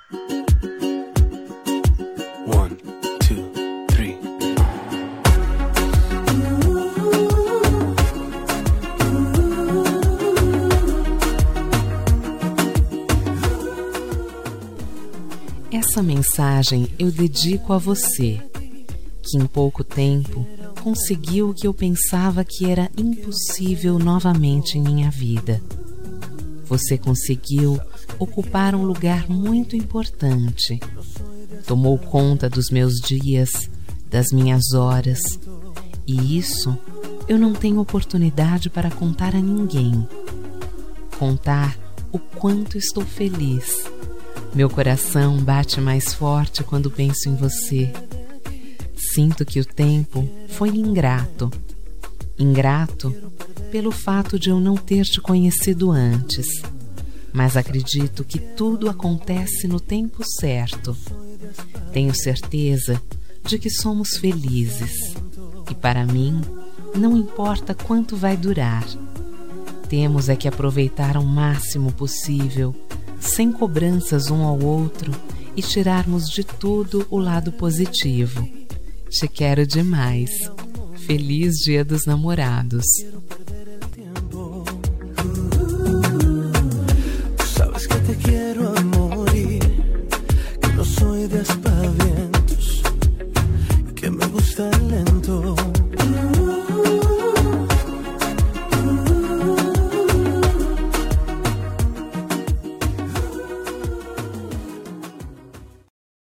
One, two, three. Essa mensagem eu dedico a você, que em pouco tempo conseguiu o que eu pensava que era impossível novamente em minha vida. Você conseguiu ocupar um lugar muito importante. Tomou conta dos meus dias, das minhas horas, e isso eu não tenho oportunidade para contar a ninguém. Contar o quanto estou feliz. Meu coração bate mais forte quando penso em você. Sinto que o tempo foi ingrato. Ingrato pelo fato de eu não ter te conhecido antes. Mas acredito que tudo acontece no tempo certo. Tenho certeza de que somos felizes. E para mim, não importa quanto vai durar. Temos é que aproveitar ao máximo possível, sem cobranças um ao outro, e tirarmos de tudo o lado positivo. Te quero demais. Feliz Dia dos Namorados. Sabes que te quiero a morir, que no soy de aspavientos, que me gusta lento.